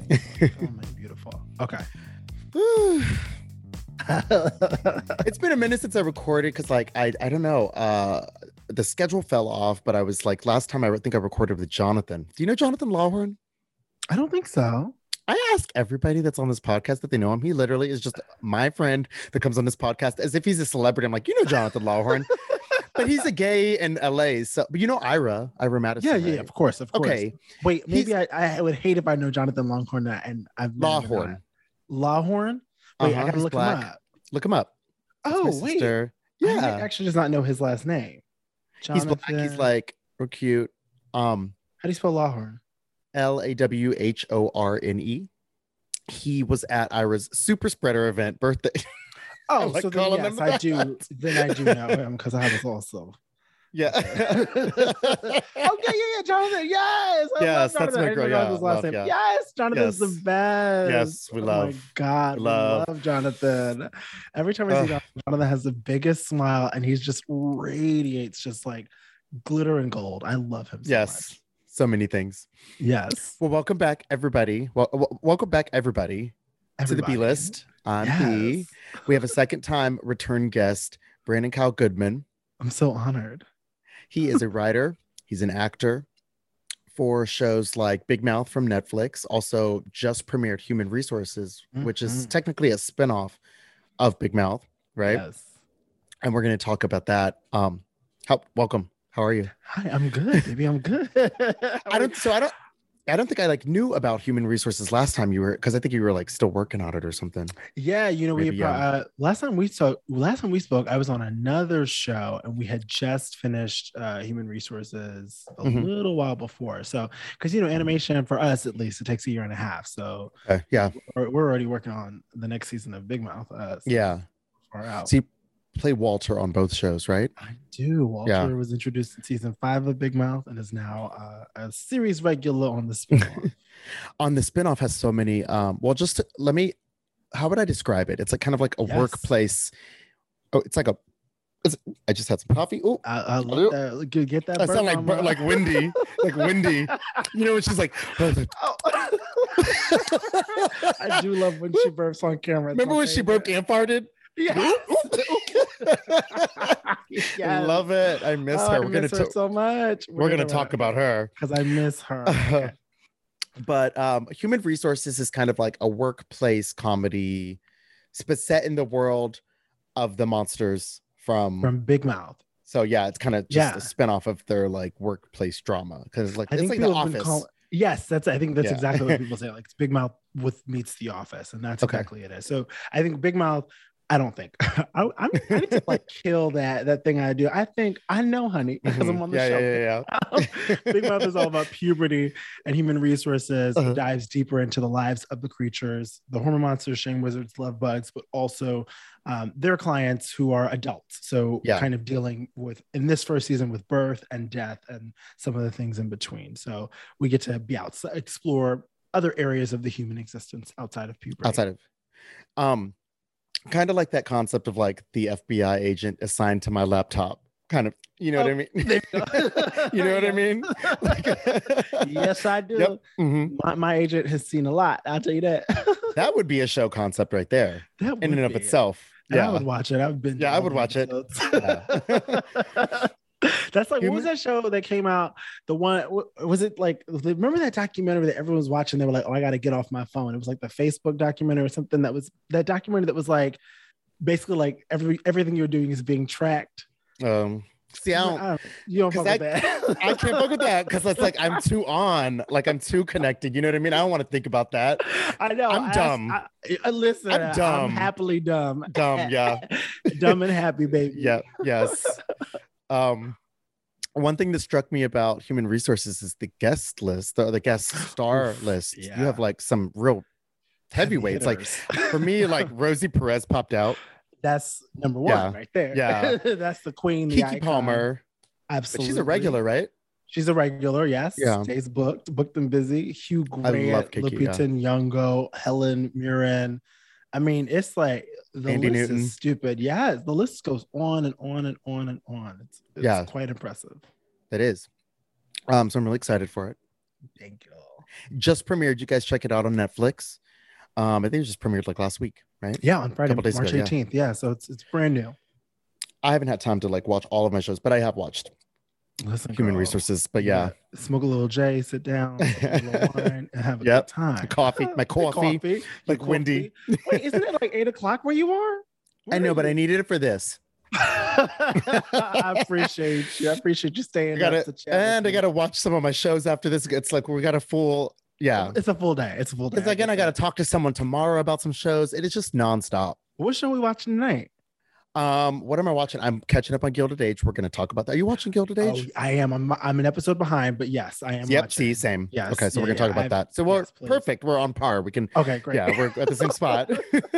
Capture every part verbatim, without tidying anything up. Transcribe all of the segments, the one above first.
Oh my beautiful. Okay. It's been a minute since I recorded because, like, I I don't know. Uh, the schedule fell off, but I was like, last time I think I recorded with Jonathan. Do you know Jonathan Lawhorn? I don't think so. I ask everybody that's on this podcast that they know him. He literally is just my friend that comes on this podcast as if he's a celebrity. I'm like, you know Jonathan Lawhorn, but he's a gay in L A. So, but you know Ira, Ira Madison. Yeah, right? yeah, of course, of course. Okay. Wait, maybe I, I would hate if I know Jonathan Longhorn and I've met him or Lawhorn. not. Lawhorn? Wait, Uh-huh, I gotta he's look black. him up. Look him up. That's my Oh, wait. sister. I might Yeah, actually does not know his last name. he's black. He's Jonathan- like real cute. Um, How do you spell Lawhorn? L A W H O R N E. He was at Ira's super spreader event birthday. Oh, like so then, calling yes, him I that. do. Then I do know him because I was also. Yeah. Okay, yeah, yeah, Jonathan. Yes, I Yes, love that's Jonathan. my I didn't girl, know yeah, his last love, name. yeah. Yes, Jonathan's Yes. the best. Yes, we Oh love. my God, We we love. love. Jonathan. Every time I see Ugh. Jonathan, Jonathan has the biggest smile, and he's just radiates just like glitter and gold. I love him so Yes. much. So many things. Yes, Well, welcome back, everybody. Well, w- welcome back, everybody, to the Everybody. B list. I'm B. Yes. We have a second time return guest, Brandon Kyle Goodman. I'm so honored. He is a writer. He's an actor for shows like Big Mouth from Netflix. Also, just premiered Human Resources, which is Mhm. technically a spinoff of Big Mouth, right? Yes. And we're going to talk about that. Um, how welcome. How are you? Hi, I'm good, baby. I'm good. I don't. So I don't. I don't think I like knew about Human Resources last time you were, because I think you were like still working on it or something. Yeah, you know, Maybe, we yeah. uh, last time we spoke. Last time we spoke, I was on another show, and we had just finished uh, Human Resources a Mhm. little while before. So, because you know, animation for us at least, it takes a year and a half. So Okay. Yeah. we're, we're already working on the next season of Big Mouth. Uh, so Yeah. far out. So you play Walter on both shows, right? I do. Walter Yeah. was introduced in season five of Big Mouth and is now uh, a series regular on the spin-off. On the spinoff has so many. Um, well, just to- let me. How would I describe it? It's like kind of like a Yes. workplace. Oh, it's like a. It's, I just had some coffee. Oh, I, I love that. Get get that. I sound burp, like bur- mama. like Wendy, like Wendy. You know when she's like. Oh. I do love when she burps on camera. It's Remember my when she favorite. burped and farted? Yes. I Yes. love it. I miss Oh, her. I We're gonna miss her talk. so much. We're gonna talk about her. because I miss her. Okay. But um, Human Resources is kind of like a workplace comedy, but set in the world of the monsters from. From Big Mouth. So yeah, it's kind of just Yeah. a spinoff of their like workplace drama because like I it's think like The people have been Office. call- Yes, that's. I think that's Yeah. exactly what people say. Like it's Big Mouth with meets The Office, and that's Okay. exactly it is. So I think Big Mouth. I don't think I, I'm, I need to like kill that that thing I do. I think I know, honey, because I'm on the yeah, show. yeah, yeah, yeah. Big Mouth is all about puberty and human resources. Uh-huh. It dives deeper into the lives of the creatures, the hormone monsters, shame wizards, love bugs, but also um, their clients who are adults. So Yeah. kind of dealing with, in this first season, with birth and death and some of the things in between. So we get to be outside, explore other areas of the human existence outside of puberty. Outside of, um, kind of like that concept of like the F B I agent assigned to my laptop. Kind of, you know Oh, what I mean? there you go. You know what I mean? Like, Yes, I do. Yep. Mhm. My, my agent has seen a lot. I'll tell you that. That would be a show concept right there, That in would and of be. itself. And I Yeah. would watch it. I've been. Yeah, I would watch it. That's like, Human- what was that show that came out? The one, wh- was it like, remember that documentary that everyone was watching? They were like, oh, I got to get off my phone. It was like the Facebook documentary or something that was, that documentary that was like, basically like every everything you're doing is being tracked. Um, see, I don't, I don't- you don't fuck 'cause with that. I can't fuck with that because it's like I'm too on, like I'm too connected. You know what I mean? I don't want to think about that. I know. I'm I- dumb. I, I- listen, I'm I'm, dumb. happily dumb. Dumb, yeah. Dumb and happy, baby. Yeah, yes. Um, one thing that struck me about Human Resources is the guest list, or the guest star Oof, list. yeah. You have like some real Heavy heavyweights. Like hitters. for me, like Rosie Perez popped out. That's number one Yeah. right there. Yeah. That's the queen. The Kiki icon. Palmer, but Absolutely. she's a regular, right? She's a regular, yes. Yeah. Stays booked, booked and busy. Hugh I Grant, love Kiki, yeah. Lupita Nyong'o, Helen Mirren. I mean, it's like the Andy list Newton. is stupid. Yeah, the list goes on and on and on and on. It's, it's Yeah. quite impressive. That is. Um, so I'm really excited for it. Thank you. Just premiered. You guys check it out on Netflix. Um, I think it just premiered like last week, right? Yeah, on Friday, days March ago, yeah. eighteenth. Yeah. so it's it's brand new. I haven't had time to like watch all of my shows, but I have watched Listen, Human girl, Resources. But you yeah, gotta smoke a little J, sit down, sip a little wine, and have a Yep. good time. coffee, my coffee, Coffee, like your Wendy. coffee. Wait, isn't it like eight o'clock where you are? Where I know, are but I you? needed it for this. I appreciate you. I appreciate you staying I gotta, up to chat. and with I me. gotta watch some of my shows after this. It's like we got a full, yeah. It's a full day. It's a full day. Because again, I get gotta that. talk to someone tomorrow about some shows. It is just nonstop. What show are we watching tonight? Um, what am I watching? I'm catching up on Gilded Age. We're gonna talk about that. Are you watching Gilded Oh, Age? I am. I'm, I'm an episode behind, but yes, I am. Yep. watching. See, same. Yes. Okay, so yeah, we're gonna yeah, talk about I've- that. So we're yes, please. perfect. We're on par. We can. Okay, great. Yeah, we're at the same spot.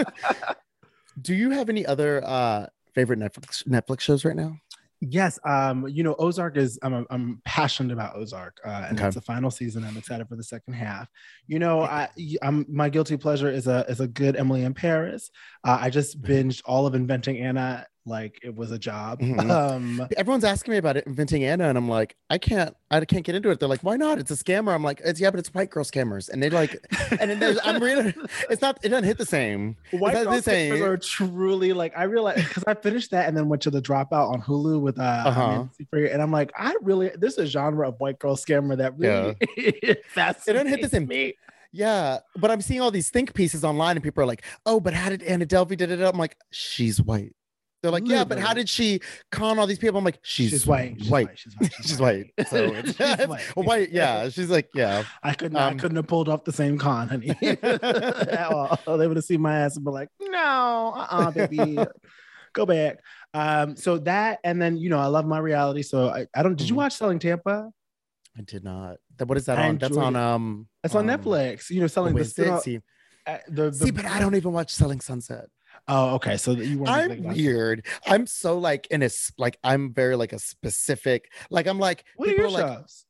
Do you have any other uh favorite Netflix Netflix shows right now? Yes, um, you know, Ozark is I'm I'm passionate about Ozark, uh, and Okay. it's the final season. I'm excited for the second half. You know, I I'm my guilty pleasure is a is a good Emily in Paris. Uh, I just binged all of Inventing Anna like it was a job. Mhm. Um, Everyone's asking me about it, Inventing Anna, and I'm like, I can't, I can't get into it. They're like, why not? It's a scammer. I'm like, it's yeah, but it's white girl scammers, and they like, and then there's, I'm reading, it's not, it doesn't hit the same. White It's not Girl the same. Scammers are truly like I realized because I finished that and then went to the Dropout on Hulu with uh, Uh-huh. Amanda Seyfried, and I'm like, I really this is a genre of white girl scammer that really fascinates It doesn't hit the same. me. Yeah, but I'm seeing all these think pieces online, and people are like, oh, but how did Anna Delvey did it? I'm like, she's white. They're like, yeah, but how Literally. did she con all these people? I'm like, she's, She's white. She's white. white. She's white. She's white. So it's, She's it's white. white. Yeah, she's like, yeah. I couldn't. Um, I couldn't have pulled off the same con, honey. At all. They would have seen my ass and be like, "No, uh-uh, baby, go back." Um, so that, and then you know, I love my reality. So I, I don't. Did you Mhm. watch Selling Tampa? I did not. That what is that I on? That's enjoyed on it. um. It's on um, Netflix. You know, oh, selling the, is it? spin-off- See, uh, the, the see, but I don't even watch Selling Sunset. Oh, okay. So you weren't. I'm thinking about- weird. I'm so like in a s- like I'm very like a specific like I'm like What are people your are like shows?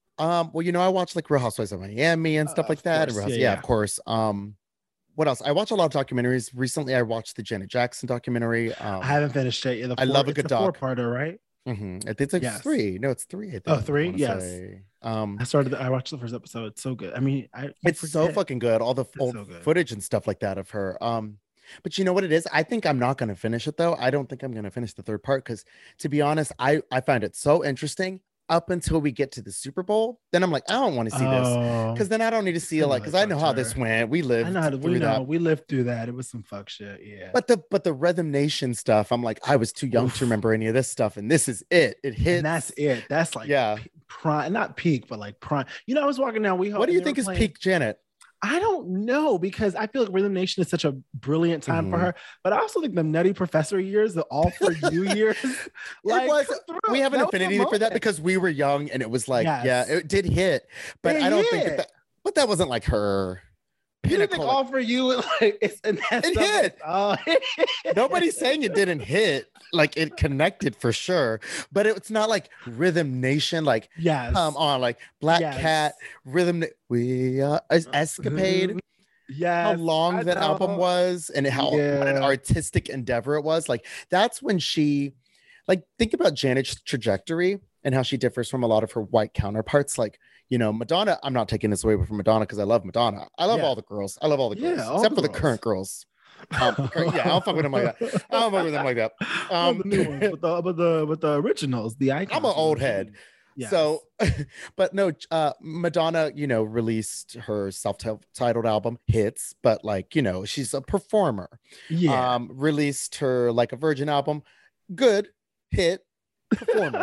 um well you know I watch like Real Housewives of Miami and Uh, stuff like of that. And course. Real House- Yeah, yeah, yeah. of course. Um, what else? I watch a lot of documentaries. Recently, I watched the Janet Jackson documentary. Um, I haven't finished it. yet. The I four- love a it's good a doc. four-parter, right? mhm. I think it's like Yes. three. No, it's three. I think. Oh, I three? wanna Yes. say. Um, I started. The, I watched the first episode. It's so good. I mean, I you it's so forget. fucking good. All the old so good. footage and stuff like that of her. Um, but you know what it is? I think I'm not gonna finish it though. I don't think I'm gonna finish the third part because, to be honest, I I find it so interesting up until we get to the Super Bowl. Then I'm like, I don't want to see this Oh, because then I don't need to see I it like know because that I know how this fucked went. We lived I know how to, through we know that. we lived through that. It was some fuck shit. Yeah. But the but the Rhythm Nation stuff, I'm like, I was too young Oof. to remember any of this stuff, and this is it. It hits. and that's it. That's like Yeah. p- prime, not peak, but like prime. You know, I was walking down. We What do you think is peak Janet? I don't know because I feel like Rhythm Nation is such a brilliant time for Mhm. her, but I also think the Nutty Professor years, the All for You years, like was- through- We have an that was a affinity for that moment. because we were young and it was like, Yes. yeah, it did hit, but It I don't think hit. that, that. But that wasn't like her. You didn't think pinnacle, like- All for You like it's and that's It the- hit. Oh, Nobody's saying it didn't hit. Like it connected for sure, but it's not like Rhythm Nation. Like yes. come on, like Black Yes. Cat, Rhythm. Na- We are es- Escapade. Yes. How long I that album know. was and how what an Yeah. artistic endeavor it was. Like that's when she, like, think about Janet's trajectory and how she differs from a lot of her white counterparts. Like, you know, Madonna. I'm not taking this away from Madonna because I love Madonna. I love Yeah. all the girls. I love all the Yeah, girls all except the for the girls. current girls. Um, current- yeah, I don't fuck with them like that. I don't fuck with them like that. Well, Um, the new ones, but the but the but the originals, the icons. I'm an of the old head. originals. Yes. So, but no, uh, Madonna, you know, released her self-titled album Hits, but like, you know, she's a performer. yeah. Um, released her Like a Virgin album, good hit, performer.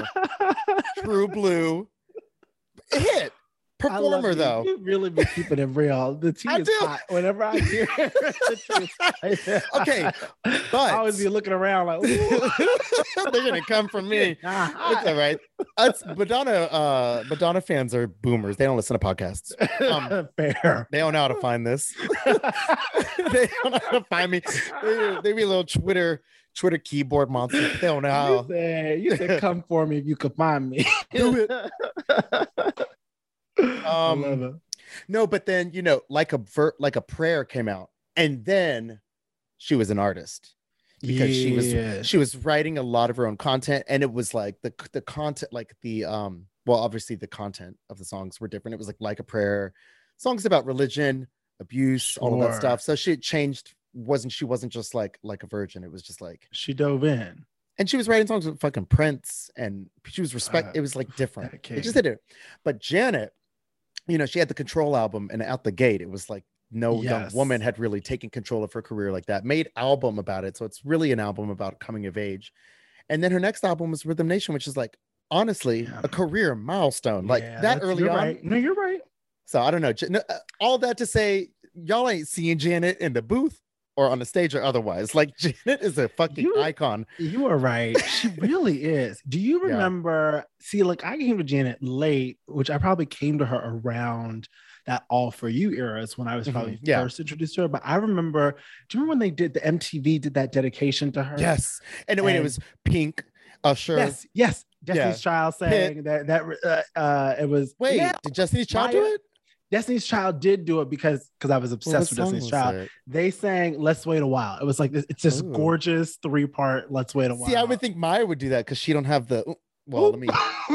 True Blue, hit, I love performer you. though. You really be keeping it real. The tea I is do. hot. Whenever I hear the tea is hot. Okay, I but- always be looking around like, ooh. They're gonna come from me. Nah, It's all right. Us Madonna, uh, Madonna fans are boomers. They don't listen to podcasts. Um, Fair. They don't know how to find this. They don't know how to find me. They, they be a little Twitter, Twitter keyboard monster. They don't know You how. said, you said, come for me if you could find me. Do I Um, love it. No, but then you know, like a ver- like a prayer came out, and then she was an artist because she Yeah. was she was writing a lot of her own content, and it was like the the content, like the um, well, obviously the content of the songs were different. It was like like a prayer, songs about religion, abuse, all of that Sure. stuff. So she had changed. Wasn't she wasn't just like like a virgin. It was just like She dove in. and she was writing songs with fucking Prince, and she was respect. Uh, it was like different. that It just king. did it. But Janet, you know, she had the Control album, and out the gate, it was like no young Yes. woman had really taken control of her career like that. Made album about it, so it's really an album about coming of age. And then her next album was Rhythm Nation, which is like honestly Yeah. a career milestone, like Yeah, that that's- early you're on. Right. No, you're right. So I don't know. J- no, uh, All that to say, y'all ain't seeing Janet in the booth or on the stage or otherwise. Like Janet is a fucking You- icon. You are right. She really is. Do you Yeah. remember? See, like I came to Janet late, which I probably came to her around that All For You eras when I was probably Mhm, yeah. first introduced to her. But I remember, do you remember when they did the M T V did that dedication to her? Yes. And wait, it And- was Pink, Usher. Yes, yes. Destiny's Yeah. Child sang that that uh, uh it was Wait, yeah, did Destiny's Child do Maya- it? Destiny's Child did do it because because I was What obsessed with song Destiny's was Child. it? They sang Let's Wait a While. It was like this, it's this Ooh. gorgeous three part Let's Wait a While. See, I would think Maya would do that because she don't have the. Well, let me.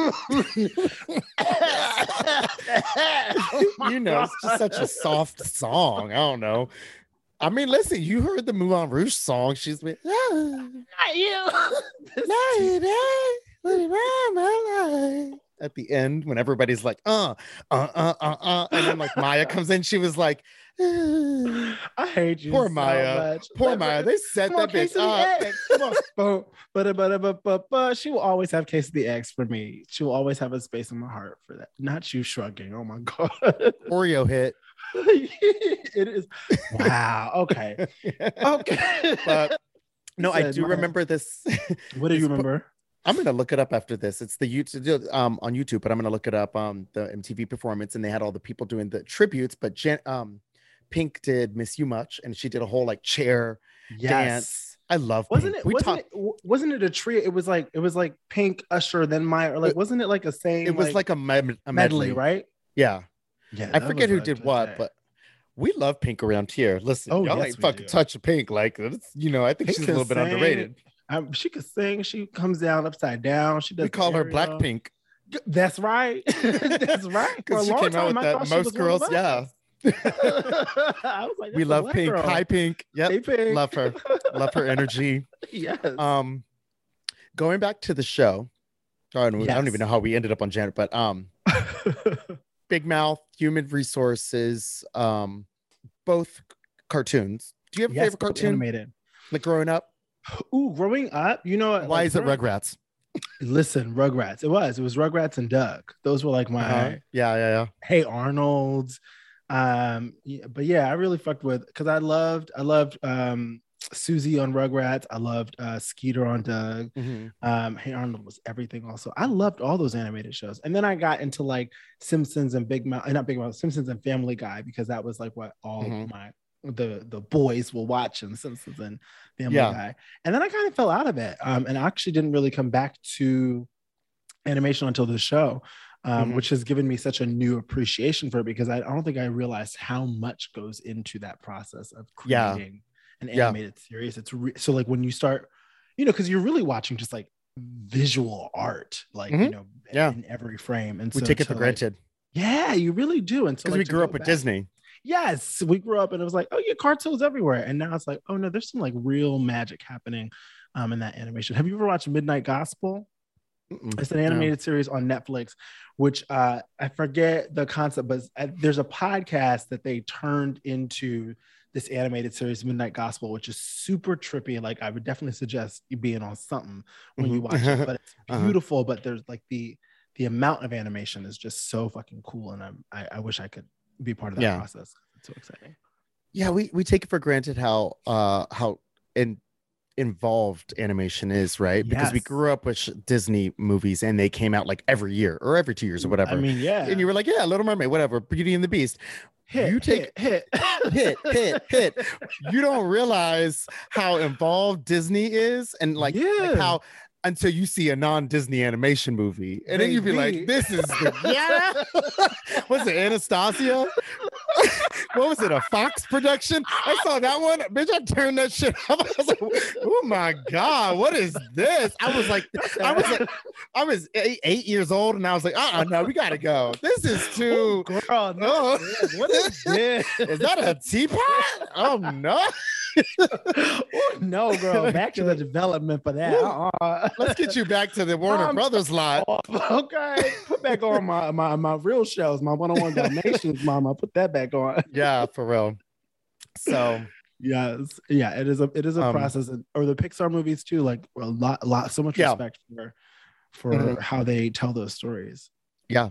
you know, it's just such a soft song. I don't know. I mean, listen, you heard the Moulin Rouge song. She's been. Not you. At the end, when everybody's like, uh, uh, uh, uh, uh, and then like Maya comes in, she was like, I hate you. Poor so Maya. much. poor Let me- Maya. They set Come on, that Case bitch of the up. X. Come on. Boom. But, but, but, but, but she will always have Case of the X for me. She will always have a space in my heart for that. Not you shrugging. Oh my God. Oreo hit. It is. Wow. Okay. Okay. But no, I Said do Maya. remember this. What do you It's po- remember? I'm gonna look it up after this. It's the YouTube um on YouTube, but I'm gonna look it up um the M T V performance, and they had all the people doing the tributes. But Jen, um, Pink did "Miss You Much," and she did a whole like chair dance. I love. Wasn't Pink. it? We Wasn't talked. it? w- Wasn't it a trio? It was like it was like Pink, Usher, then Maya. Or like, It- wasn't it like a same? It was like, a, med- a medley, medley, right? Yeah, Yeah. I that forget was who a did good what, day. but we love Pink around here. Listen, Oh, y'all yes, ain't we fucking do. touch Pink. Like, it's, you know, I think Pink she's a little can bit sing. underrated. Um, she could sing. She comes down upside down. She does. We call her aerial. Black Pink That's right. That's right. For a because she long came out time, with I that. thought she Most was one girls, of yeah. us. I was like, We that's a love black Pink. girl. Hi, Pink. Yep, Hey, Pink. love her. Love her energy. Yes. Um, going back to the show. I don't, I don't Yes. even know how we ended up on Janet, but um, Big Mouth, Human Resources, um, both cartoons. Do you have a Yes, favorite both cartoon? animated. Like growing up? Ooh, growing up, you know what? Why like, is it growing- Rugrats? Listen, Rugrats. It was. It was Rugrats and Doug. Those were like my Uh-huh. Yeah, yeah, yeah. Hey Arnold's. Um, yeah, but yeah, I really fucked with because I loved I loved um Susie on Rugrats. I loved uh Skeeter on Doug. Mhm. Um, Hey Arnold was everything also. I loved all those animated shows. And then I got into like Simpsons and Big Mouth, not Big Mouth, Simpsons and Family Guy, because that was like what all Mhm. my the the boys will watch in Simpsons and Family Yeah. Guy. And then I kind of fell out of it. Um, and I actually didn't really come back to animation until the show. Um, Mhm. which has given me such a new appreciation for it because I, I don't think I realized how much goes into that process of Yeah. creating an Yeah. animated series. It's re- so like when you start, you know, because you're really watching just like visual art, like you Mhm. know, Yeah. in every frame. And We so take it to, for like- granted yeah, you really do. And so because like, we to grew go up with back- Disney. Yes, we grew up and it was like, oh yeah, cartoons everywhere. And now it's like, oh no, there's some like real magic happening um, in that animation. Have you ever watched Midnight Gospel? Mm-mm. It's an animated series on Netflix, which uh, I forget the concept, but uh, there's a podcast that they turned into this animated series, Midnight Gospel, which is super trippy. Like I would definitely suggest you being on something when you Mhm. watch it, but it's Uh-huh. beautiful. But there's like the the amount of animation is just so fucking cool, and I'm, I I wish I could be part of that Yeah. process. It's so exciting. Yeah, we we take it for granted how uh how in involved animation is, right? Because we Yes. grew up with sh- Disney movies and they came out like every year or every two years or whatever. I mean, yeah. And you were like, yeah, Little Mermaid, whatever, Beauty and the Beast. hit, you take- hit, hit, Hit, hit, hit. You don't realize how involved Disney is and like, like Yeah. how until you see a non-Disney animation movie. And then you'd be like, this is the yeah. Was it Anastasia? What was it? A Fox production? I saw that one. Bitch, I turned that shit up. I was like, oh my God, what is this? I was like, I was like, I was eight, eight years old, and I was like, uh-uh, no, we gotta go. This is too oh, girl, no. Oh. What is this? Is that a teapot? Oh no. Oh, no, girl. Back to the development for that. Uh-uh. Let's get you back to the Warner Um, Brothers lot. Okay. Put back on my, my my real shows, my one-on-one Dalmatians, mama. Put that back on. Yeah, for real. So yes. Yeah, it is a it is a Um, process. And, or the Pixar movies too, like a lot, a lot, so much Yeah. respect for for Mhm. how they tell those stories. yeah.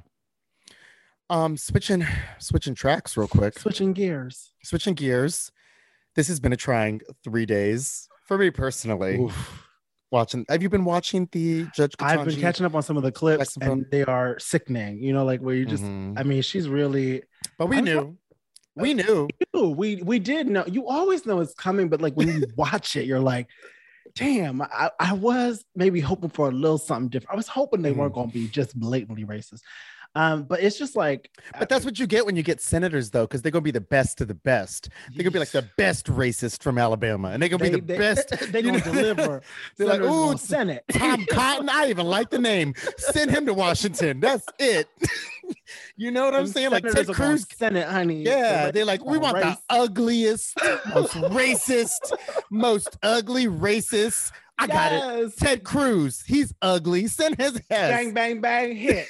Um, switching switching tracks real quick. Switching gears. Switching gears. This has been a trying three days for me personally. Oof. Watching, have you been watching the Judge Ketanji? I've been catching up on some of the clips, Jackson and Brown? they are sickening. You know, like where you just, Mhm. I mean, she's really. But we I knew. We knew. Ew, we we did know. You always know it's coming, but like when you watch it, you're like, damn. I, I was maybe hoping for a little something different. I was hoping they Mhm. weren't going to be just blatantly racist. Um, but it's just like, But that's what you get when you get senators, though, because they're gonna be the best of the best. They're gonna be like the best racist from Alabama, and they're gonna they, be the they, best. They're you going to know? deliver. They're like, Senators ooh, gonna Senate. Tom Cotton. I even like the name. Send him to Washington. That's it. You know what I'm Them saying? Like senators Ted are gonna Cruz. Senate, honey. Yeah, they're like, we want race. the ugliest, most racist, most ugly racist. I got it. Yes. Ted Cruz. He's ugly. Send his ass. Bang, bang, bang, hit,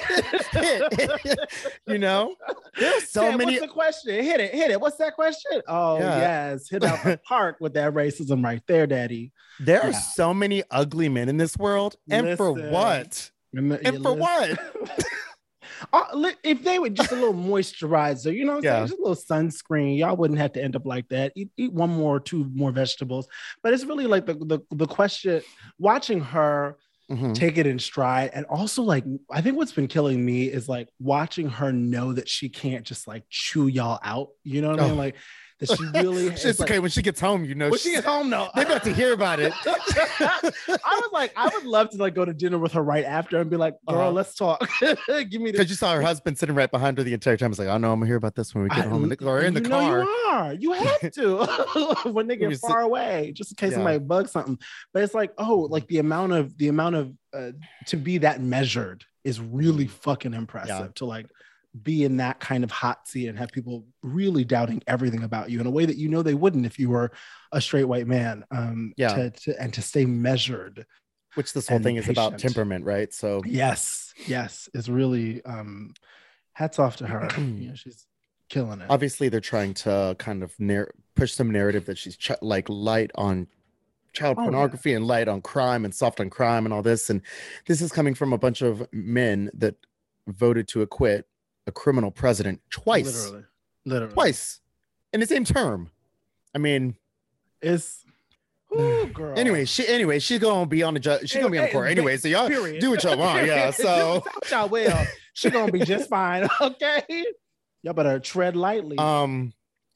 hit. You know, there's so Ted, many. What's the question? Hit it, hit it. What's that question? Oh, Yeah. yes. Hit out the park with that racism right there, daddy. There are Yeah. so many ugly men in this world, and for Listen. what? And, And for what? Uh, li- if they would just a little moisturizer, you know what I'm Yeah. saying? Just a little sunscreen, y'all wouldn't have to end up like that. Eat, eat one more, two more vegetables. But it's really like the, the, the question, watching her Mhm. take it in stride. And also, like, I think what's been killing me is like watching her know that she can't just like chew y'all out. You know what I mean? Oh. Like, that she really It's it's like, okay when she gets home. You know, when she gets home, no. They're about to hear about it. I was like, I would love to like go to dinner with her right after and be like, girl, Uh-huh. let's talk. Give me the Because you saw her husband sitting right behind her the entire time. It's like, I know I'm gonna hear about this when we get I- home in the, or in the you car. Know you are. You have to when they When you get sit- far away, just in case Yeah. somebody bugs something. But it's like, oh, like the amount of the amount of uh, to be that measured is really fucking impressive. Yeah. To like be in that kind of hot seat and have people really doubting everything about you in a way that you know they wouldn't if you were a straight white man. Um, Yeah. To, to, and to stay measured. Which this whole and thing is about patient. temperament, right? So Yes, yes, is really um, hats off to her. You know, she's killing it. obviously they're trying to kind of narr- push some narrative that she's ch- like light on child Oh, yeah. pornography and light on crime and soft on crime and all this. And this is coming from a bunch of men that voted to acquit a criminal president twice, Literally, literally, twice in the same term. I mean, It's ooh, girl. anyway, she anyway she's gonna be on the judge. She's gonna be on the court anyway. So y'all Period. do what y'all want. Yeah. So do what y'all will. She gonna be just fine. Okay. Y'all better tread lightly. um,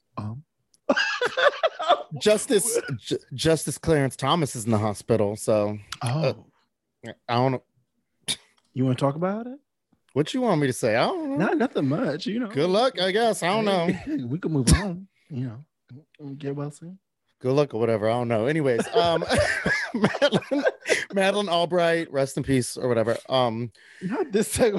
Justice J- Justice Clarence Thomas is in the hospital. So oh, I don't know you want to talk about it? what you want me to say. I don't know. Not nothing much. You know. Good luck, I guess. I don't know. Hey, we can move on. You know. Get well soon. Good luck or whatever. I don't know. Anyways, um, Madeline, Madeline Albright, rest in peace or whatever. Um, Not this segue.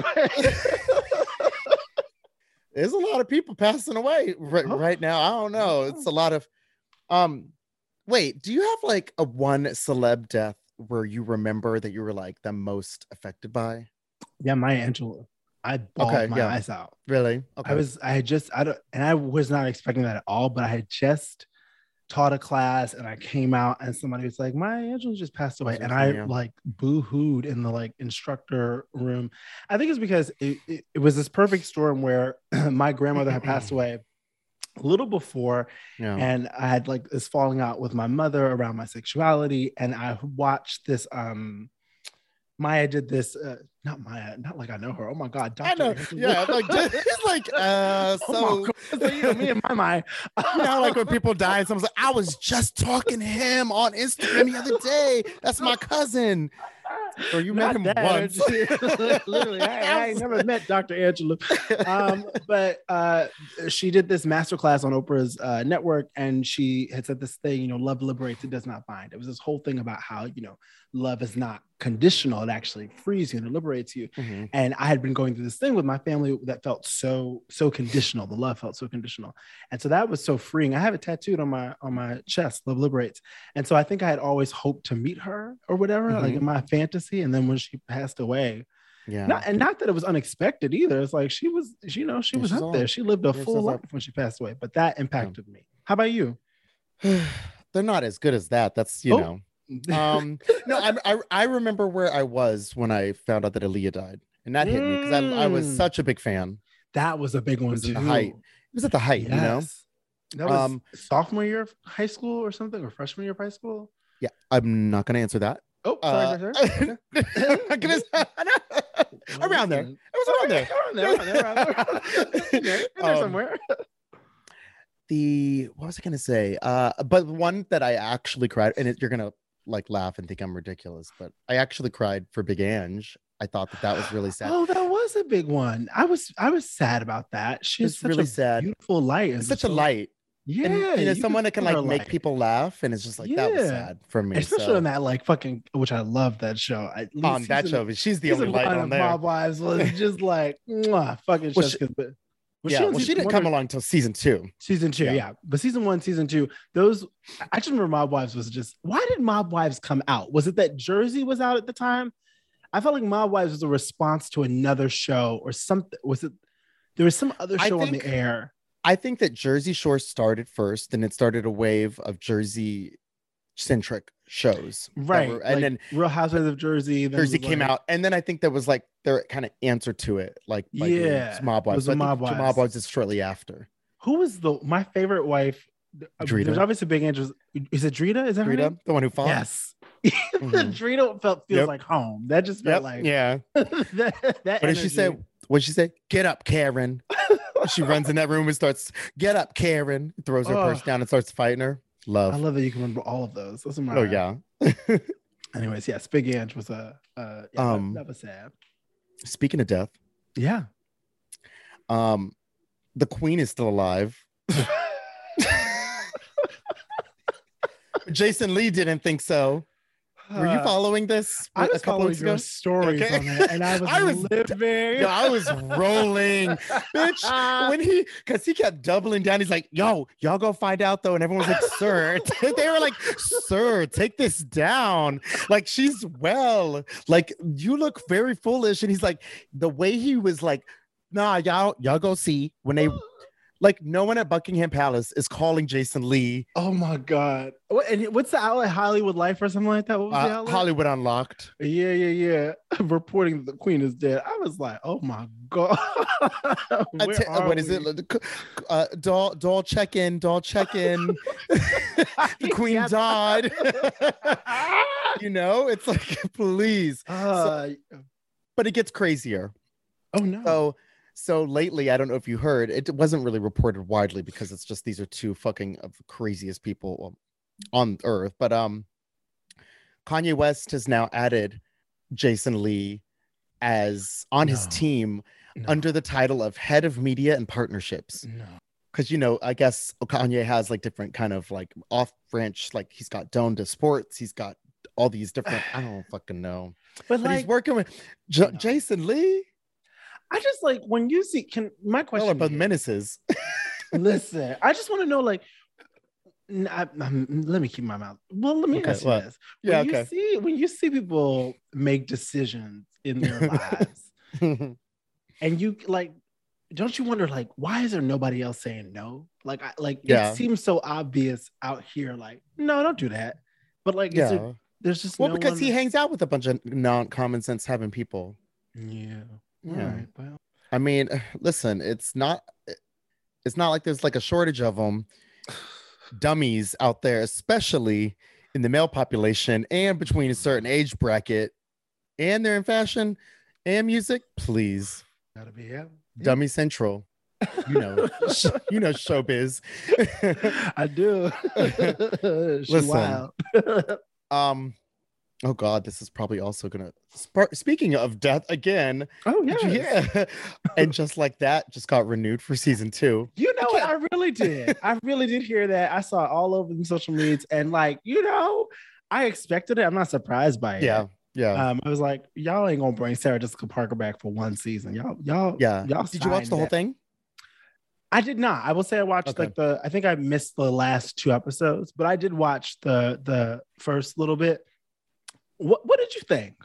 there's a lot of people passing away right, Oh. right now. I don't know. It's a lot of. Um, wait, do you have like a one celeb death where you remember that you were like the most affected by? Yeah, Maya Angelou. I bawled Okay, my yeah. eyes out. Really? Okay. I was, I had just, I don't, and I was not expecting that at all, but I had just taught a class and I came out and somebody was like, Maya Angelou just passed away. And I Yeah. like boo-hooed in the like instructor room. I think it's because it, it, it was this perfect storm where my grandmother had passed away a little before, Yeah. and I had like this falling out with my mother around my sexuality. And I watched this, um, Maya did this, uh, not Maya, not like I know her. Oh my God. I Doctor know. Angelou. Yeah. Like, it's like, uh, Oh so, my God. So, you know, me and my mind. you know, like when people die, someone's like, I was just talking to him on Instagram the other day. That's my cousin. Or you met Not him that. once. Literally, I, I ain't never met Doctor Angela. Um, but uh, she did this masterclass on Oprah's uh, network, and she had said this thing, you know, love liberates, it does not bind. It was this whole thing about how, you know, love is not conditional. It actually frees you and it liberates you. Mm-hmm. And I had been going through this thing with my family that felt so, so conditional. The love felt so conditional. And so that was so freeing. I have it tattooed on my, on my chest, love liberates. And so I think I had always hoped to meet her or whatever, Mm-hmm. like in my fantasy. And then when she passed away, Yeah. not, and not that it was unexpected either. It's like, she was, she, you know, she Yeah, was she's up on. there. She lived a Yeah, full she's life up. when she passed away, but that impacted me. How about you? They're not as good as that. That's, you Oh. know. um no I, I I remember where I was when I found out that Aaliyah died, and that hit me because I, I was Mm. such a big fan. That was a big It one was too. in the height. It was at the height, you know. Yes. That was Um, sophomore year of high school or something, or freshman year of high school. Yeah, I'm not gonna answer that. Oh, sorry, Uh, sorry, sorry. I'm not gonna around there. It was around there. Around there, around there, around there. In there, in there Um, somewhere. The what was I gonna say? Uh, but one that I actually cried, and it, you're gonna like laugh and think I'm ridiculous, but I actually cried for Big Ange. I thought that that was really sad. Oh, that was a big one. I was I was sad about that. She has It's such really a sad. beautiful light. It's and such a so- light. Yeah, And, you know, you someone that can feel like her make light. people laugh, and it's just like that was Yeah. sad for me. Especially so. on that like fucking, which I love that show. At least on that season- show, but she's the season only light one on of there. Mob Wives was just like mwah, fucking Well, Jessica. But was yeah, on well, she season didn't one come or- along till season two. Season two, Yeah. yeah. But season one, season two, those I just remember Mob Wives was just why did Mob Wives come out? Was it that Jersey was out at the time? I felt like Mob Wives was a response to another show or something. Was it there was some other I show on think- the air? I think that Jersey Shore started first, and it started a wave of Jersey centric shows. that Right. were- and like then Real Housewives of Jersey. then Jersey was came like- out, and then I think there was like their kind of answer to it, like by doing Yeah, Mob it was Wives. the So I think Mob Wives. Mob Wives is shortly after. Who was the my favorite wife? Uh, Drita. There's obviously Big Angels. Is it Drita? Is that her Rita, name? the one who fought. Yes. Mhm. Drita felt feels Yep. like home. That just Yep. felt like yeah. that, that What did she say? energy. What did she say? Get up, Karen. She runs in that room and starts, get up, Karen. Throws her purse Oh. down and starts fighting her. Love. I love that you can remember all of those. Those are my Oh yeah. Anyways, yes, Big Ange was a uh, yeah, Um, that, that was sad. Speaking of death, Yeah. um, the Queen is still alive. Jason Lee didn't think so. Were you Uh, following this? I a was couple following weeks your ago? stories Okay. on it, and I was, I was- living. Yo, I was rolling, bitch. When he, because he kept doubling down, he's like, "Yo, y'all go find out though," and everyone's like, "Sir," they were like, "Sir, take this down." Like she's well. Like you look very foolish, and he's like, the way he was like, "Nah, y'all, y'all go see when they." Like no one at Buckingham Palace is calling Jason Lee Oh my god! What, and what's the outlet? Hollywood Life or something like that? What was the uh, outlet? Hollywood Unlocked. Yeah, yeah, yeah. Reporting that the Queen is dead. I was like, oh my god. I Where te- are what is we? it? Uh, doll, doll check in, doll check in. The Queen Yeah. died. You know, it's like, please. Uh, But it gets crazier. oh no. So, so lately, I don't know if you heard, it wasn't really reported widely because it's just these are two fucking of the craziest people on earth. But um, Kanye West has now added Jason Lee as on his No. team No. under the title of head of media and partnerships. no. Because you know, I guess Kanye has like different kind of like off branch, like he's got Donda Sports, he's got all these different. I don't fucking know, But but like, he's working with J- No. Jason Lee. I just like when you see. Can my Well, question? but is- menaces. Listen, I just want to know, like, n- I, um, let me keep my mouth. Well, let me Okay, ask you what? this: Yeah, when okay. you see when you see people make decisions in their lives, and you like, don't you wonder, like, why is there nobody else saying no? Like, I, like Yeah. it seems so obvious out here. Like, no, don't do that. But like, is Yeah. there, there's just Well, no because one he that- hangs out with a bunch of non-common sense having people. Yeah. Yeah. All right. Well. I mean, listen, it's not. It's not like there's like a shortage of them. Dummies out there, especially in the male population and between a certain age bracket, and they're in fashion and music. Please, Gotta be yeah. Dummy Central. You know, sh- you know, showbiz. I do. She Listen. wild. um, Oh God, this is probably also gonna spark. Speaking of death again, Oh did you yes. hear? And just like that, just got renewed for season two. You I know what? can't. I really did. I really did hear that. I saw it all over the social medias, and like you know, I expected it. I'm not surprised by it. Yeah, yeah, Um, I was like, y'all ain't gonna bring Sarah Jessica Parker back for one season. Y'all, y'all, yeah. y'all Did you watch signed the whole that. thing? I did not. I will say I watched Okay. like the. I think I missed the last two episodes, but I did watch the the first little bit. What What did you think?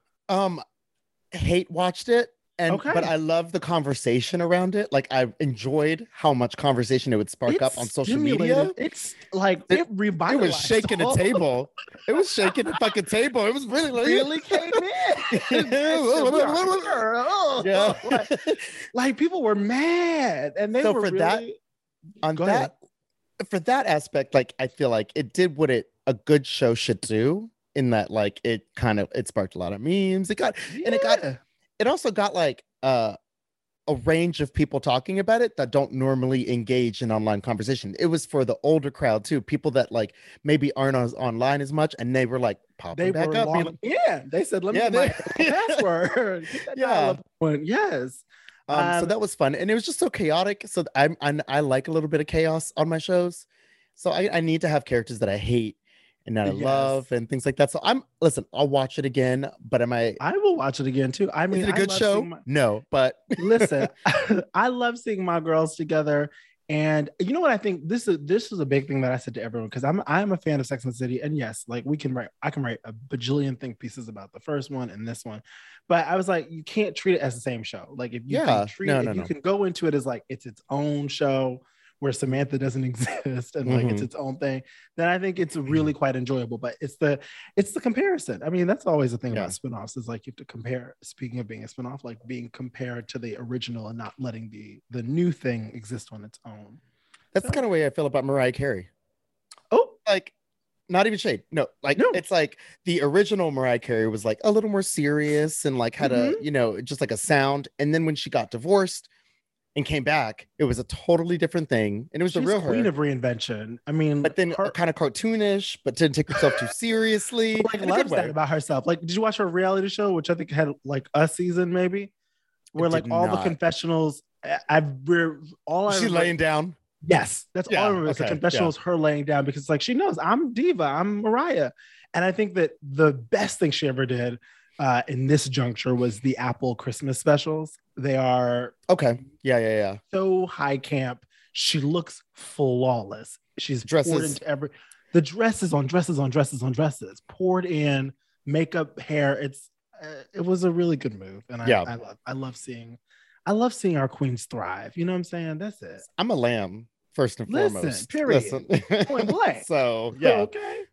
Um, hate watched it, and Okay, but I love the conversation around it. Like I enjoyed how much conversation it would spark up it's on social media. stimulated. It's like It, it it was revitalized. shaking a all- table. It was shaking the fucking table. It was really like really came in. We are here. Oh, yeah. like, like people were mad, and they So were for that, really. on Go that ahead. for that aspect, like I feel like it did what it a good show should do, in that like it kind of it sparked a lot of memes. It got and it got Yeah. it also got like uh a range of people talking about it that don't normally engage in online conversation. It was for the older crowd too, people that like maybe aren't as online as much, and they were like popping They back were up. being long. Yeah, they said, "Let me Yeah, get my they- password." Get that Yeah. dial-up one. Yes. Um, so Um, that was fun, and it was just so chaotic. So I'm, I'm I like a little bit of chaos on my shows. So I, I need to have characters that I hate and that I yes. love and things like that. So I'm listen. I'll watch it again, but am I? I will watch it again too. I Is mean, it a I good love show? seeing my, No, but listen, I love seeing my girls together. And you know what I think this is this is a big thing that I said to everyone, because I'm I'm a fan of Sex and the City, and yes, like we can write I can write a bajillion think pieces about the first one and this one, but I was like, you can't treat it as the same show. Like if you Yeah, can treat no, if no, you no. can go into it as like it's its own show where Samantha doesn't exist and like it's Mhm. its own thing, then I think it's really quite enjoyable. But it's the it's the comparison. I mean, that's always the thing Yeah. about spinoffs is like you have to compare. Speaking of being a spinoff, like being compared to the original and not letting the the new thing exist on its own. That's So- the kind of way I feel about Mariah Carey. Oh, Like, not even shade. No, like No. it's like the original Mariah Carey was like a little more serious and like had a, Mhm. you know, just like a sound. And then when she got divorced and came back, it was a totally different thing. And it was she's the real queen her. of reinvention. I mean, But then her, kind of cartoonish, but didn't take herself too seriously. like in a good loves that way. about herself. Like, did you watch her reality show, which I think had like a season maybe, where like did all the not. confessionals? I- I've we're all I She remember- laying down. Yes, that's Yeah, all I remember. It's the okay, confessionals, her laying down, because like she knows I'm diva, I'm Mariah, and I think that the best thing she ever did uh, in this juncture was the Apple Christmas specials. They are Okay. Yeah, yeah, yeah. so high camp. She looks flawless. She's Dresses. poured into every the dresses on dresses on dresses on dresses, poured in makeup, hair. It's uh, it was a really good move, and I, Yeah. I love I love seeing I love seeing our queens thrive. You know what I'm saying? That's it. I'm a lamb, first and Listen, foremost. period. Point blank. So yeah. Okay.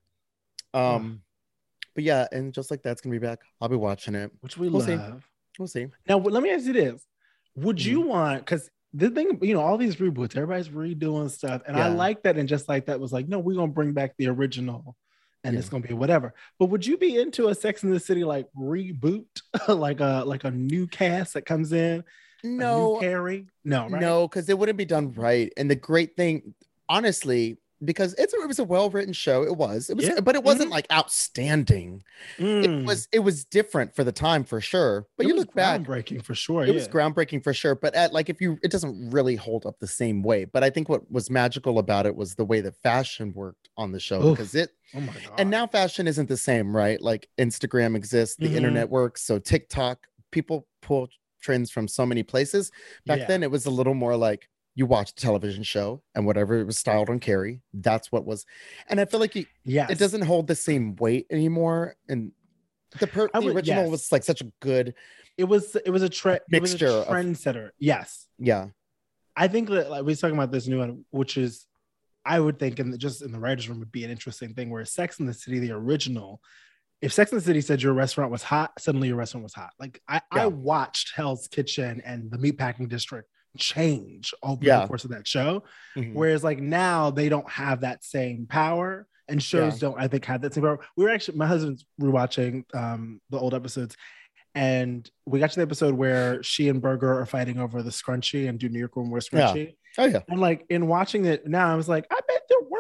Um, but yeah, and just like that's gonna be back. I'll be watching it. Which we We'll love. see. We'll see. Now, let me ask you this: would you Mm-hmm. want? Because the thing, you know, all these reboots, everybody's redoing stuff, and I Yeah. like that. And just like that was like, no, we're gonna bring back the original, and Yeah. it's gonna be whatever. But would you be into a Sex in the City like reboot, like a like a new cast that comes in? A new No, Carrie? No, right? no, because it wouldn't be done right. And the great thing, honestly, because it's it was a well-written show. It was, it was, Yeah. but it wasn't Mhm. like outstanding. Mm. It was it was different for the time for sure. But It you was look back, groundbreaking for sure. it yeah. was groundbreaking for sure. But at like if you it doesn't really hold up the same way. But I think what was magical about it was the way that fashion worked on the show, Oof. because it Oh my god! and now fashion isn't the same, right? Like Instagram exists, the Mhm. internet works, so TikTok, people pull trends from so many places. Back Yeah. then it was a little more like you watched a television show and whatever it was styled on Carrie, that's what was. And I feel like you, yes, it doesn't hold the same weight anymore. And the, per, I the would- original yes. was like such a good, It was it was a trend. It was a Mixture of- trendsetter. Yes. yeah, I think that like we was talking about this new one, which is I would think in the, just in the writers' room would be an interesting thing where Sex in the City, the original, if Sex in the City said your restaurant was hot, suddenly your restaurant was hot. Like I, Yeah. I watched Hell's Kitchen and the Meatpacking District change over Yeah. the course of that show. Mhm. Whereas like now they don't have that same power, and shows Yeah. don't I think have that same power. We were actually my husband's rewatching um the old episodes, and we got to the episode where she and Burger are fighting over the scrunchie and do New York Room Wear Yeah. scrunchie. Oh yeah, And like in watching it now, I was like, I bet there were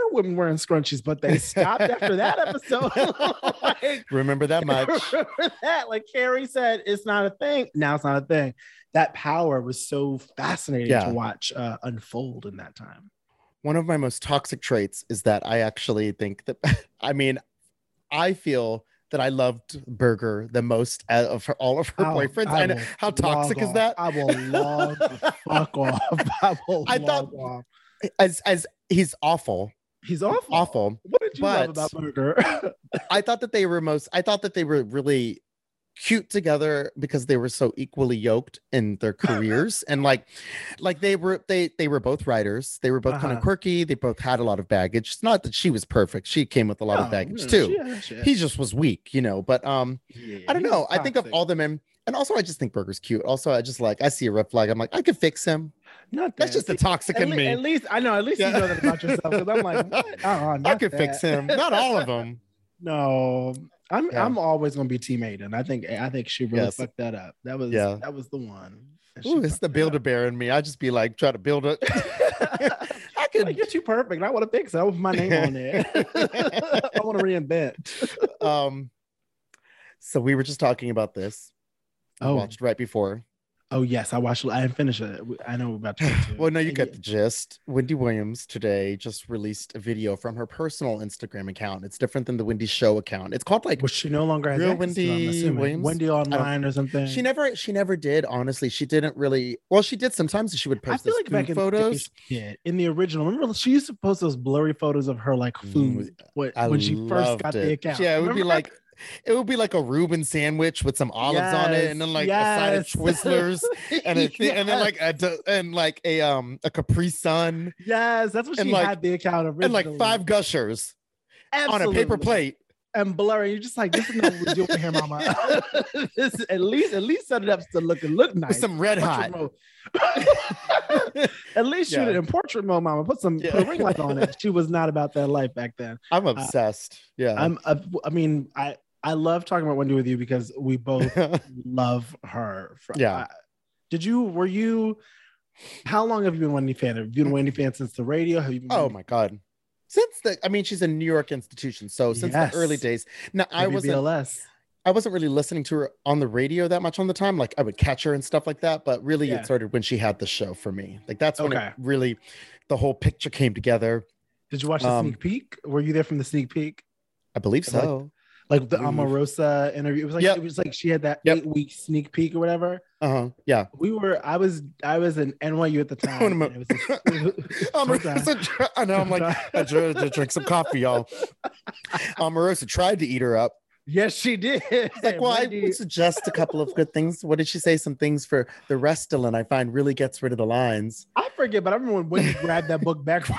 women wearing scrunchies, but they stopped after that episode. Like, remember that much. remember that? Like Carrie said, it's not a thing. Now it's not a thing. That power was so fascinating Yeah. to watch uh, unfold in that time. One of my most toxic traits is that I actually think that, I mean, I feel that I loved Berger the most out of her, all of her I'll- boyfriends. I I know will how toxic log is off. that? I will log the fuck off. I will I log thought- off. As as he's awful, He's awful. awful. What did you love but- about Berger? I thought that they were most. I thought that they were really cute together because they were so equally yoked in their careers, and like, like they were they they were both writers. They were both kind Uh-huh. of quirky. They both had a lot of baggage. It's not that she was perfect. She came with a lot of No, baggage no, too. she had shit. He just was weak, you know. But um, Yeah, I don't he know. was I think of toxic. all the men, and also I just think Berger's cute. Also, I just like I see a red flag. I'm like, I could fix him. Not That's that. just the See, toxic at, in le- me. at least I know. At least Yeah. you know that about yourself. Because I'm like, what? Uh-uh, I not could fix that. him. Not all of them. No, I'm Yeah. I'm always gonna be Team Aiden. I think I think she really Yes. fucked that up. That was Yeah. that was the one. And she Ooh, it's fucked the it builder up. bear in me. I just be like, try to build it. I Like, could. you're too perfect. I want to fix it. I want my name on it. I want to reinvent. Um. So we were just talking about this. We Oh. watched right before. Oh yes, I watched. I didn't finish it. I know we're about to. Get to it. Well, no, you And get yeah, the gist. Wendy Williams today just released a video from her personal Instagram account. It's different than the Wendy Show account. It's called like Which she no longer has Real access to, I'm Wendy assuming. Williams? Wendy online or something. she never she never did. Honestly, she didn't really. Well, she did sometimes. She would I post feel those like food back in the photos. days, yeah, in the original, remember she used to post those blurry photos of her like Mm, food when, I when she first loved got it. the account. Yeah, it would be Remember? like it would be like a Reuben sandwich with some olives on it, and then like a side of yes. Twizzlers, and a thi- and then Yes. like a d- and like a um a Capri Sun, yes, that's what and she like- had the account originally. and like five gushers on a Absolutely. paper plate. and blurry. You're just like, this is not what we're doing here, mama. This, at least, at least set it up to look and look nice. With some red Portrait hot. mode. At least shoot Yeah. it in portrait mode, mama. Put some Yeah. put a ring light on it. She was not about that life back then. I'm obsessed. yeah. I'm. I, I mean, I I love talking about Wendy with you because we both love her. From, Yeah. I- did you? Were you? How long have you been a Wendy fan? Have you been a Wendy fan since the radio? Have you been? Oh my god. Since the I mean she's a New York institution. So since Yes. the early days. Now I wasn't W B L S. I wasn't really listening to her on the radio that much on the time. Like I would catch her and stuff like that, but really Yeah. it started when she had the show for me. Like that's when Okay. it really the whole picture came together. Did you watch the Um, sneak peek? Were you there from the sneak peek? I believe Like- so. Like the believe- Omarosa interview. It was like Yep. it was like she had that Yep. eight week sneak peek or whatever. Uh-huh. Yeah. We were. I was. I was in N Y U at the time. One of my- and it was a- Um, Sometimes. I know I'm like I tried to drink some coffee, y'all. Omarosa tried to eat her up. Yes, she did. Like, well, I Wendy- would suggest a couple of good things. What did she say? Some things for the Restylane I find really gets rid of the lines. I forget, but I remember when Wendy grabbed that book back from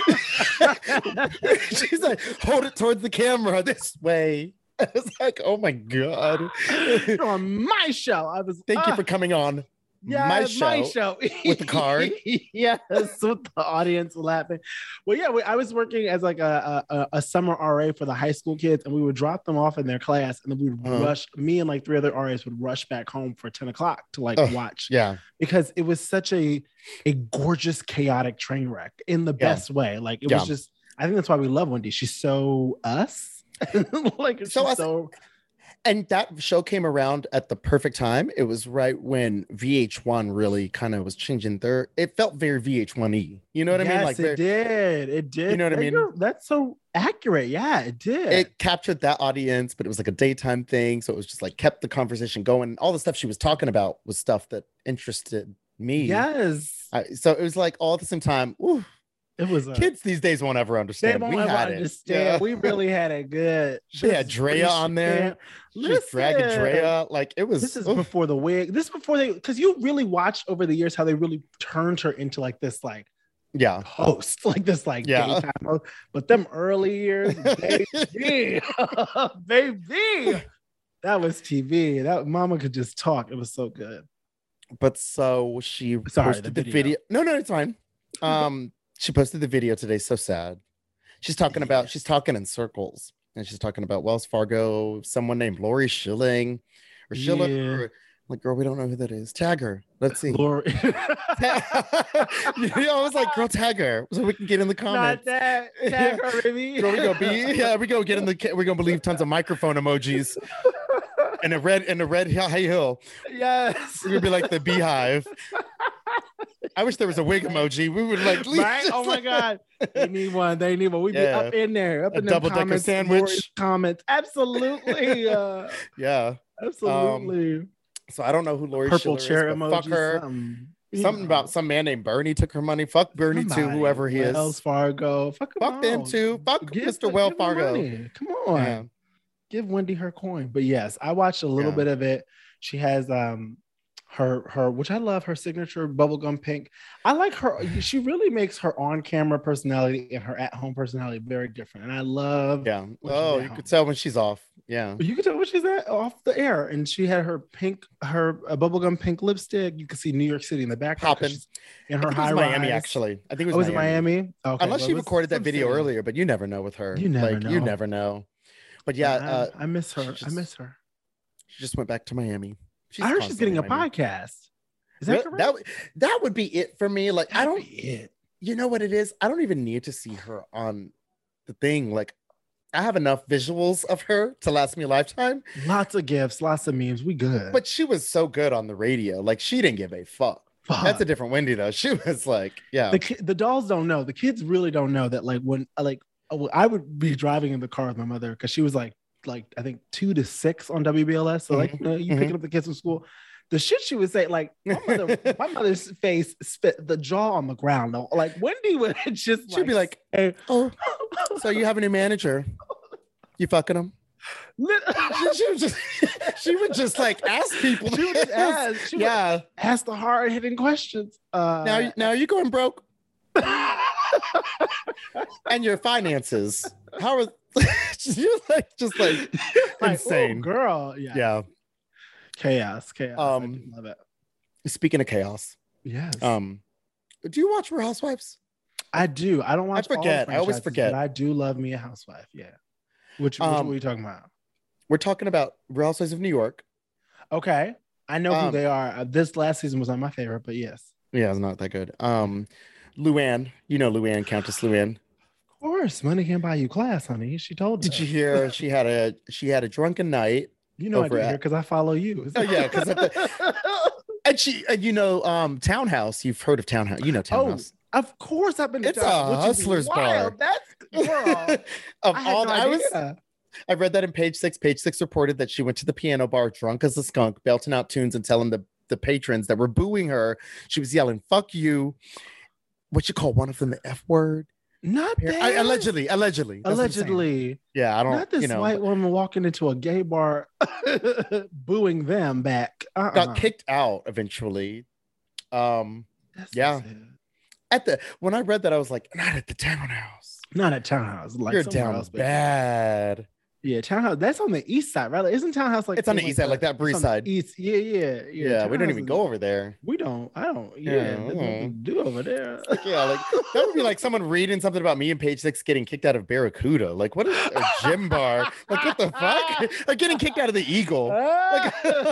She's like, hold it towards the camera this way. I was like, oh my God. on my show. I was Thank you ah, for coming on yeah, my my show. show with the card. yes, with the audience laughing. Well, yeah, we, I was working as like a, a a summer R A for the high school kids, and we would drop them off in their class, and then we would Uh-huh. rush. Me and like three other R As would rush back home for ten o'clock to like Ugh. watch Yeah. because it was such a a gorgeous, chaotic train wreck in the Yeah. best way. Like it Yeah. was just. I think that's why we love Wendy. She's so us. like So she's us. so. And that show came around at the perfect time. It was right when V H one really kind of was changing their, it felt very V H one y. You know what I mean? Yes, Like it very, did. It did. You know what I That- mean? you're- That's so accurate. Yeah, it did. it captured that audience, but it was like a daytime thing. So it was just like kept the conversation going. All the stuff she was talking about was stuff that interested me. yes, I, so it was like all at the same time. Ooh, it was. A, kids these days won't ever they understand. won't We ever had it. understand. Yeah. We really had it good. She had This is Drea pretty on there. shit. She was dragging Listen, Drea. Like it was. This is oof. before the wig. This is before they, because you really watched over the years how they really turned her into like this, like yeah. host, like this, like Yeah. daytime host. But them early years, baby, baby, that was T V. That mama could just talk. It was so good. But so she Sorry, posted the the video. video. No, no, it's fine. Um, she posted the video today. So sad. She's talking about. Yeah. She's talking in circles, and she's talking about Wells Fargo. Someone named Lori Schilling, or Schiller, Yeah. or Like, girl, we don't know who that is. Tag her. Let's see. Lori. You know, I was like, girl, tag her so we can get in the comments. Not that. Tag her, baby. Girl, we go be yeah, we go get in the we're gonna believe tons of microphone emojis and a red and a red hey hill. Yes. We're gonna be like the beehive. I wish there was a wig emoji. We would like leave, right? Oh my like, god. They need one. They need one. We'd Yeah. be up in there, up A in the double-decker comments. sandwich. Lori's comments. Absolutely. Uh, yeah. absolutely. So I don't know who Lori Purple Schiller chair is, but emoji. fuck her. Something, you Something know. about some man named Bernie took her money. Fuck Bernie too, Somebody. whoever he Wells is. Fargo. Fuck, him Fuck them all. too. Fuck Give- Mister give Wells him Fargo. money. Come on. Yeah. Give Wendy her coin. But yes, I watched a little Yeah. bit of it. She has um her her which I love, her signature bubblegum pink. I like her. She really makes her on-camera personality and her at-home personality very different. And I love Yeah. when she's Oh, at you home. could tell when she's off. Yeah. You can tell what she's at off the air, and she had her pink, her uh, bubblegum pink lipstick. You can see New York City in the background. 'cause Poppin'. she's in I her think it was high Miami, rise. actually. I think it was, Oh, was Miami. it Miami? Okay, Unless well, she it was recorded that some video city. earlier, but you never know with her. You never like, know. You never know. But yeah, I, uh, I miss her. she I just- miss her. she just went back to Miami. She's I heard she's constantly getting a in Miami. podcast. Is that Really? correct? That, would- that would be it for me. Like, I That'd don't, be it. you know what it is? I don't even need to see her on the thing. Like, I have enough visuals of her to last me a lifetime. Lots of gifts, lots of memes. We good. But she was so good on the radio. Like, she didn't give a fuck. Fuck. That's a different Wendy, though. She was like, yeah. the ki- the dolls don't know. The kids really don't know that. Like when like uh, I would be driving in the car with my mother because she was like like I think two to six on W B L S. So like Mhm. you know, you Mhm. picking up the kids from school. The shit she would say, like my mother, my mother's face spit the jaw on the ground. Though. Like Wendy would just She'd be like, say, oh, so you have a new manager. You fucking him? Lit- She, she would just, she would just like ask people. she would just ask, she would yeah. ask the hard hitting questions. Uh, Now, now you going broke, and your finances. How are you like just like like, insane? "Oh, girl? Yeah, Yeah. chaos, chaos. I Um, do love it. Speaking of chaos, Yes, um, do you watch Real Housewives? I do. I don't watch. all the forget. I always franchises, forget. But I do love me a housewife. Yeah. Which, which Um, what are you talking about? We're talking about Real Housewives of New York. Okay, I know who um, they are. Uh, This last season was not my favorite, but yes, Yeah, it's not that good. Um, Luann, you know Luann, Countess Luann. of course, money can't buy you class, honey. She told Did us. you hear she had a she had a drunken night? You know I over do at- because I follow you. Oh, yeah, 'cause at And she, and you know, um, Townhouse. You've heard of Townhouse? You know Townhouse. Of course, I've been. to It's Town, a which is hustler's wild. bar. That's girl. of I had all, no I was. idea. I read that in Page Six. Page Six reported that she went to the piano bar drunk as a skunk, belting out tunes and telling the the patrons that were booing her. She was yelling, "Fuck you!" What you call one of them the F word? Not that. I, allegedly, allegedly, That's what I'm saying. Allegedly. Yeah, I don't. Not this you know, white woman walking into a gay bar, booing them back. Uh-uh. got kicked out eventually. Um, That's yeah. sad. at the when I read that, I was like, not at the Townhouse. Not at Townhouse. Like You're somewhere down else, but- bad. Yeah, Townhouse. That's on the east side, right? Like, isn't Townhouse like It's on the east side, like that it's Bree on the side. East. Yeah, yeah, yeah. Yeah, we don't Townhouse even is- go over there. We don't. I don't. Yeah, Yeah, there's nothing mm. to do over there. Yeah, like that would be like someone reading something about me in Page Six getting kicked out of Barracuda. Like, what is a gym bar? Like, what the fuck? Like getting kicked out of the Eagle. Like,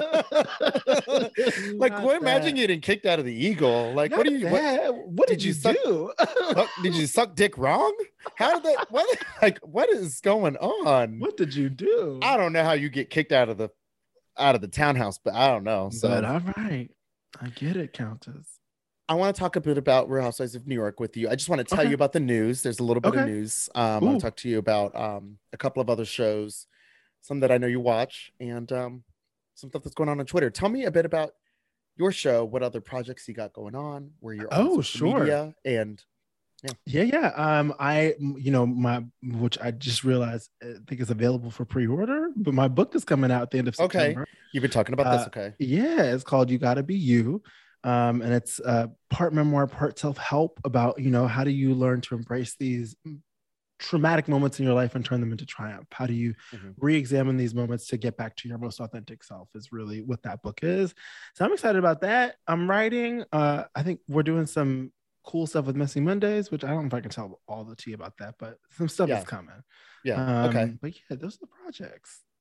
like Not what? Imagine that. getting kicked out of the Eagle. Like, what Not do you? What, that. What did, did you you suck- do? suck- did you suck dick wrong? How did that? What? Like, what is going on? What did you do? I don't know how you get kicked out of the out of the townhouse, but I don't know. So But all right, I get it, Countess. I want to talk a bit about Real Housewives of New York with you. I just want to tell Okay. you about the news. There's a little bit of Okay. news. Um, I want Ooh. to talk to you about um, a couple of other shows, some that I know you watch, and um, some stuff that's going on on Twitter. Tell me a bit about your show. What other projects you got going on? Where you're on Oh, social sure. media, and Yeah, yeah. Um, I, you know, my which I just realized I think is available for pre-order, but my book is coming out at the end of Okay. September. you've been talking about this. Uh, Okay. Yeah, it's called "You Gotta Be You," um, and it's uh, part memoir, part self-help about you know how do you learn to embrace these traumatic moments in your life and turn them into triumph. How do you Mhm. re-examine these moments to get back to your most authentic self? Is really what that book is. So I'm excited about that. I'm writing. Uh, I think we're doing some cool stuff with Messy Mondays, which I don't know if I can tell all the tea about that, but some stuff Yeah. is coming. Yeah. Um, okay. But yeah, those are the projects.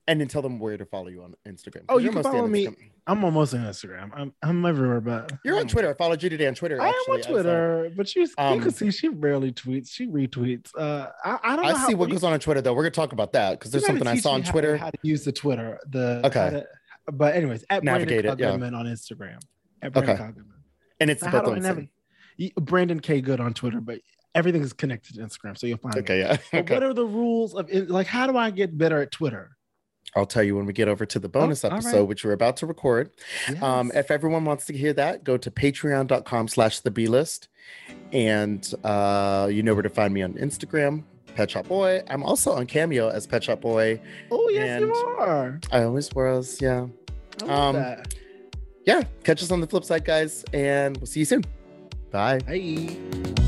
And then tell them where to follow you on Instagram. Oh, you You're can mostly follow on me. Instagram. I'm almost on Instagram. I'm I'm everywhere, but You're on I'm- Twitter. I followed you today on Twitter. I am actually, on as, uh, Twitter, but she's you um, can see she rarely tweets. She retweets. Uh, I, I don't know I how, see what you- goes on on Twitter though. We're gonna talk about that because you there's gotta something I teach saw me on how- Twitter. How to use the Twitter. The Okay. how to- but anyways, at Navigate Brandon it, yeah. Goodman on Instagram. At Brandon Okay. Goodman. And it's Now, both how do I on never? y- Brandon K Good on Twitter, but everything is connected to Instagram, so you'll find me. Okay, yeah. But Okay. what are the rules of in- like? How do I get better at Twitter? I'll tell you when we get over to the bonus Oh, all episode, right. which we're about to record. Um, Yes. if everyone wants to hear that, go to patreon.com slash the B list. And uh, you know where to find me on Instagram, Pet Shop Boy. I'm also on Cameo as Pet Shop Boy. Oh yes, you and- are. I always was, yeah. I love Um, that. Yeah, catch us on the flip side, guys, and we'll see you soon. Bye. Hey.